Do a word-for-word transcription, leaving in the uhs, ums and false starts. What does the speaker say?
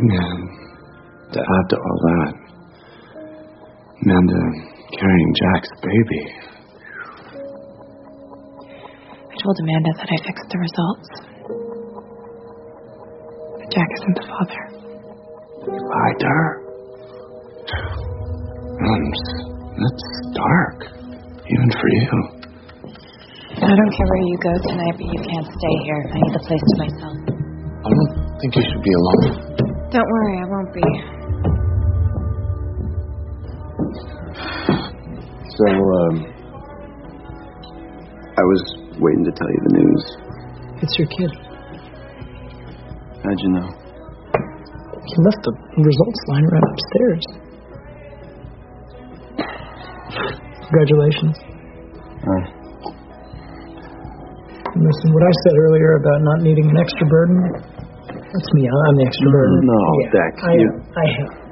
Yeah. To add to all that, Amanda carrying Jack's baby. I told Amanda that I fixed the results. But Jack isn't the father. You lied to her? Um, that's dark, even for you. I don't care where you go tonight, but you can't stay here. I need the place to myself. I don't think you should be alone. Don't worry, I won't be. So, um, I was waiting to tell you the news. It's your kid. How'd you know? He left the results line right upstairs. Congratulations. Uh, Listen, what I said earlier about not needing an extra burden, that's me. I'm the extra burden. no, yeah, Dex. I, You... I have.